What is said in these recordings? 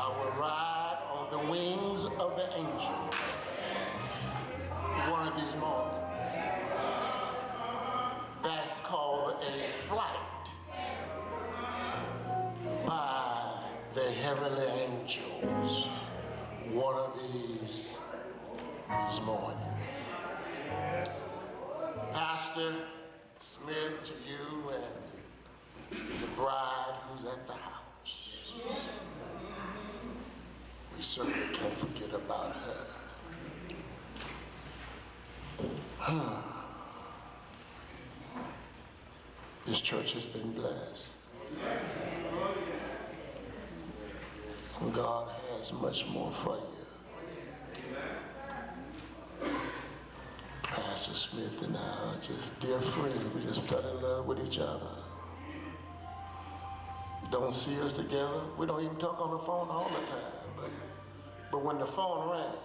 I will ride on the wings of the angel one of these mornings. That's called a flight by the heavenly angels one of these mornings. Pastor Smith, to you and the bride who's at the house, we certainly can't forget about her. This church has been blessed. And God has much more for you. Pastor Smith and I are just dear friends. We just fell in love with each other. Don't see us together. We don't even talk on the phone all the time. But when the phone rang,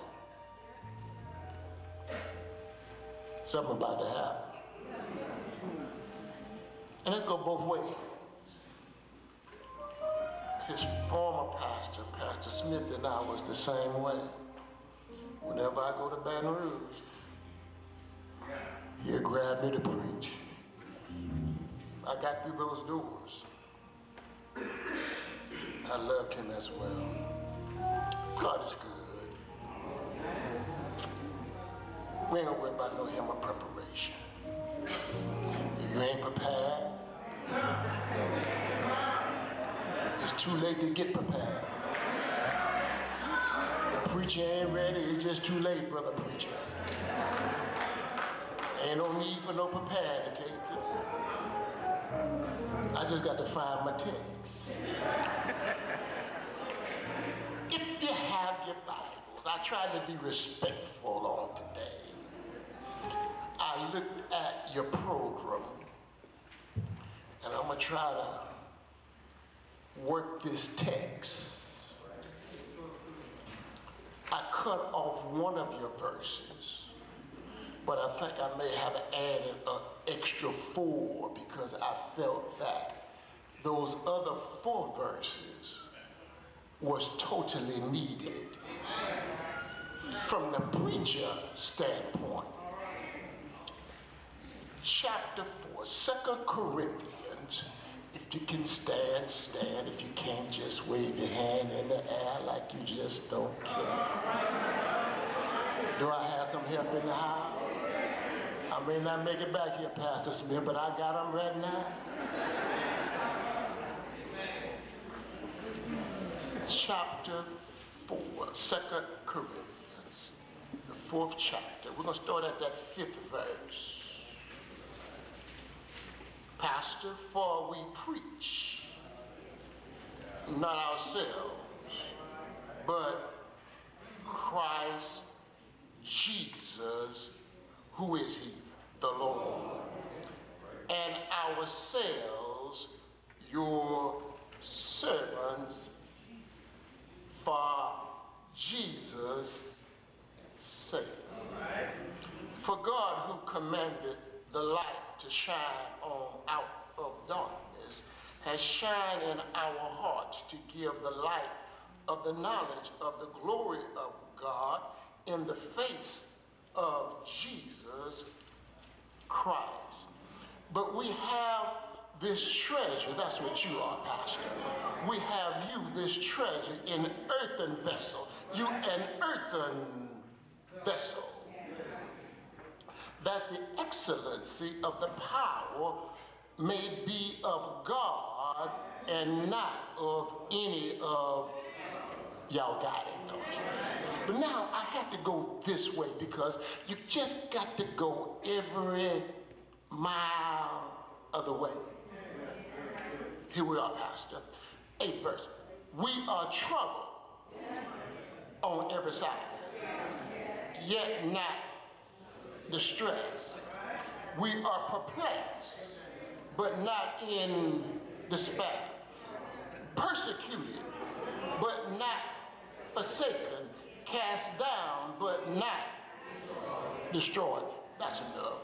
something about to happen. And let's go both ways. His former pastor, Pastor Smith, and I was the same way. Whenever I go to Baton Rouge, he'll grab me to preach. I got through those doors. I loved him as well. God is good. We ain't gonna worry about no hymn of preparation. If you ain't prepared, it's too late to get prepared. The preacher ain't ready, it's just too late, brother preacher. Ain't no need for no prepared to take place. I just got to find my text. If you have your Bibles, I tried to be respectful on today. I looked at your program, and I'm going to try to work this text. I cut off one of your verses, but I think I may have added an extra 4 because I felt that those other 4 verses was totally needed from the preacher standpoint. Chapter 4, 2 Corinthians. If you can stand, stand. If you can't, just wave your hand in the air like you just don't care. Do I have some help in the house? I may not make it back here, Pastor Smith, but I got them right now. Chapter 4, 2 Corinthians, the 4th chapter. We're going to start at that 5th verse. Pastor, for we preach, not ourselves, but Christ Jesus, who is he? The Lord. And ourselves, your servants, for Jesus' sake. For God, who commanded the light to shine on out of darkness, has shined in our hearts to give the light of the knowledge of the glory of God in the face of Jesus Christ. But we have this treasure, that's what you are, Pastor. We have you, this treasure, in earthen vessel. You an earthen vessel, that the excellency of the power may be of God and not of any of y'all. Got it, don't you? But now I have to go this way because you just got to go every mile of the way. Here we are, Pastor. 8th verse. We are troubled on every side, yet not distressed. We are perplexed, but not in despair. Persecuted, but not forsaken. Cast down, but not destroyed. That's enough.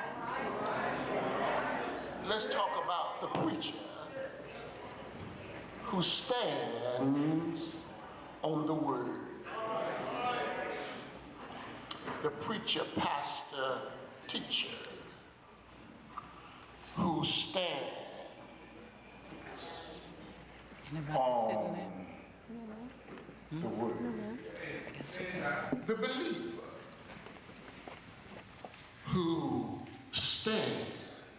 Let's talk about the preacher who stands on the word. The preacher, pastor, teacher who stands on the word. The believer who stands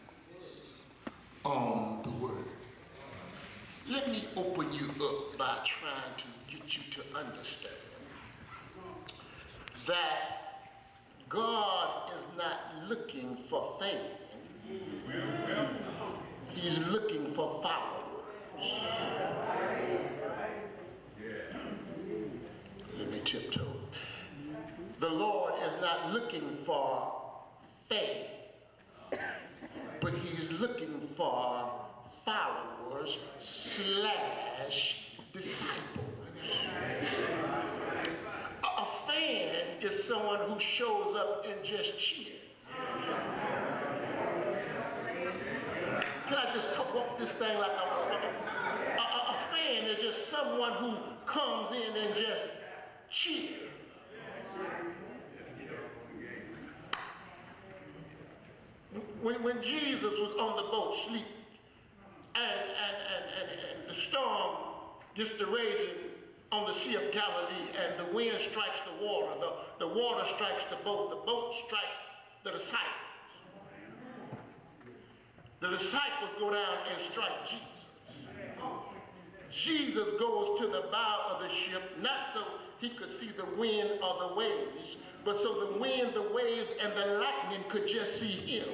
on the word. Let me open you up by trying to get you to understand that God is not looking for fame. He's looking for followers. Let me tiptoe. The Lord is not looking for fame, but he's looking for followers / disciples. A fan is someone who shows up and just cheers. Can I just walk this thing like a fan is just someone who comes in and just cheers. When Jesus was on the boat sleep and the storm gets to raging on the Sea of Galilee and the wind strikes the water strikes the boat strikes the disciples. The disciples go down and strike Jesus. Jesus goes to the bow of the ship, not so he could see the wind or the waves, but so the wind, the waves, and the lightning could just see him.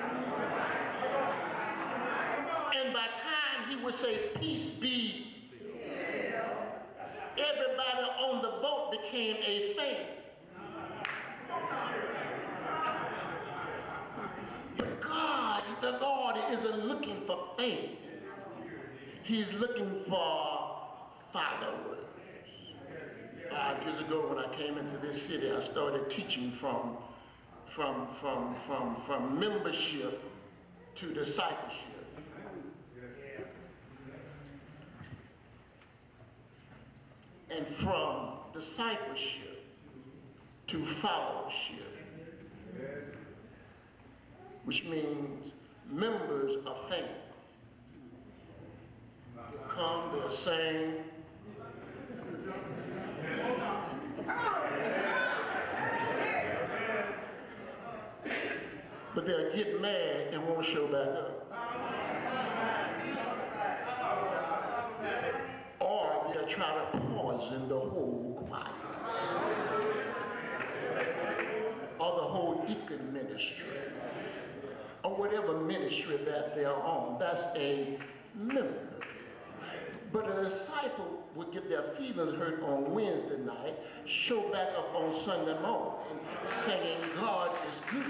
And by the time he would say, "Peace be," everybody on the boat became a fan. But God, the Lord, isn't looking for fame. He's looking for followers. 5 years ago when I came into this city, I started teaching from membership to discipleship. And from discipleship to fellowship, which means members of faith. They'll come, they'll sing. But they'll get mad and won't show back up. Or they'll try to poison the whole choir. Or the whole deacon ministry. Or whatever ministry that they're on. That's a member. But a disciple would get their feelings hurt on Wednesday night, show back up on Sunday morning, saying God is good.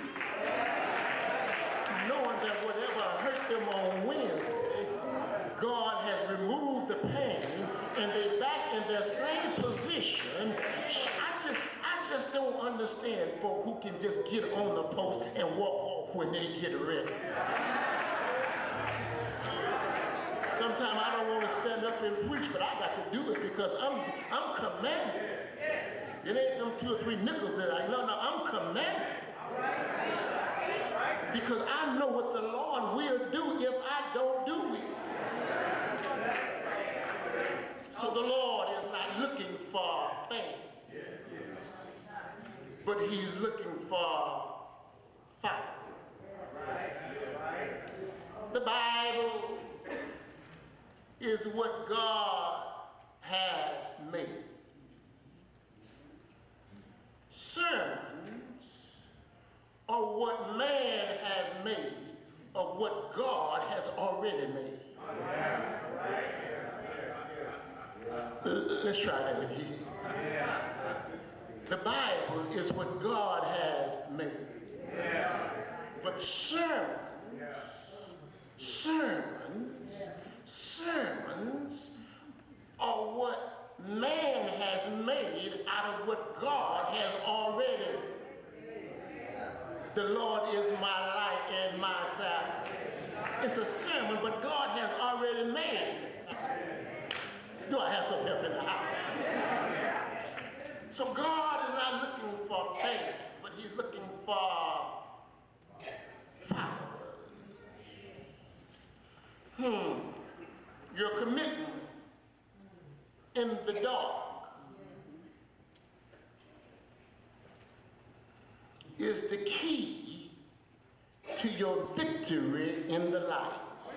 Knowing that whatever hurt them on Wednesday, God has removed the pain, and they're back in their same position. I just don't understand folk who can just get on the post and walk off when they get ready. Sometimes I don't want to stand up and preach, but I got to do it because I'm commanded. It ain't them 2 or 3 nickels that I'm commanded. Because I know what the Lord will do if I don't do it. So the Lord is not looking for fame, but he's looking for fire. The Bible is what God has made. Sermons are what man has made of what God has already made. Let's try that again. The Bible is what God has made. But sermons are what man has made out of what God has already made. The Lord is my light and my salvation. It's a sermon, but God has already made. Do I have some help in the house? So God is not looking for fans, but he's looking for followers. Your commitment in the dark is the key to your victory in the light.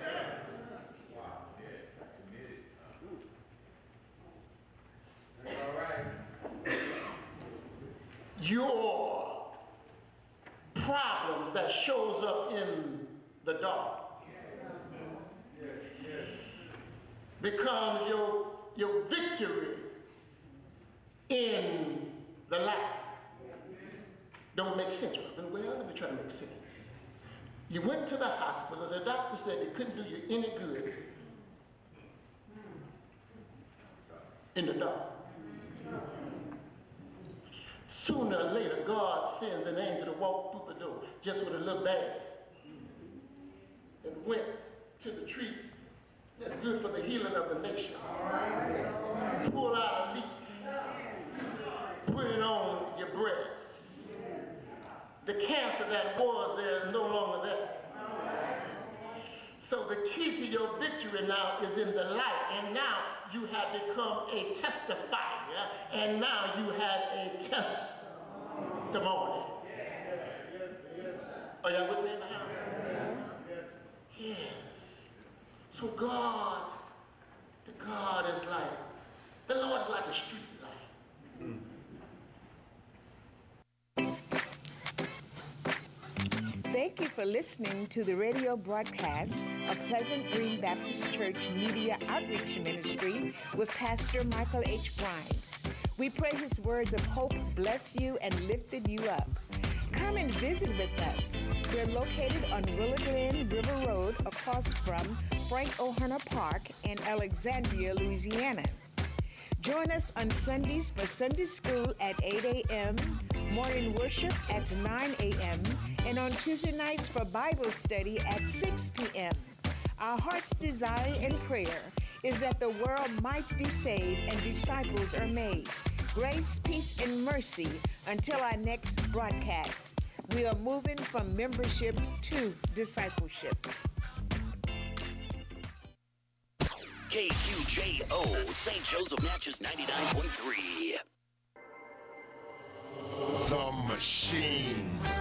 Your problems that shows up in the dark becomes your victory in the light. Don't make sense. Well, let me try to make sense. You went to the hospital, the doctor said it couldn't do you any good in the dark. Sooner or later, God sends an angel to walk through the door, just with a little bag, and went to the tree that's good for the healing of the nation. Pull out a leaf, put it on your breast. The cancer that was there is no longer there. So the key to your victory now is in the light, and now you have become a testifier, and now you have a testimony. Are y'all with me now? Yes. So God is like, the Lord is like a street light. Thank you for listening to the radio broadcast of Pleasant Green Baptist Church Media Outreach Ministry with Pastor Michael H. Grimes. We pray his words of hope blessed you and lifted you up. Come and visit with us. We're located on Willow Glen River Road across from Frank O'Hara Park in Alexandria, Louisiana. Join us on Sundays for Sunday school at 8 a.m., morning worship at 9 a.m., and on Tuesday nights for Bible study at 6 p.m. Our heart's desire and prayer is that the world might be saved and disciples are made. Grace, peace, and mercy until our next broadcast. We are moving from membership to discipleship. KQJO, St. Joseph Natchez 99.3. The Machine.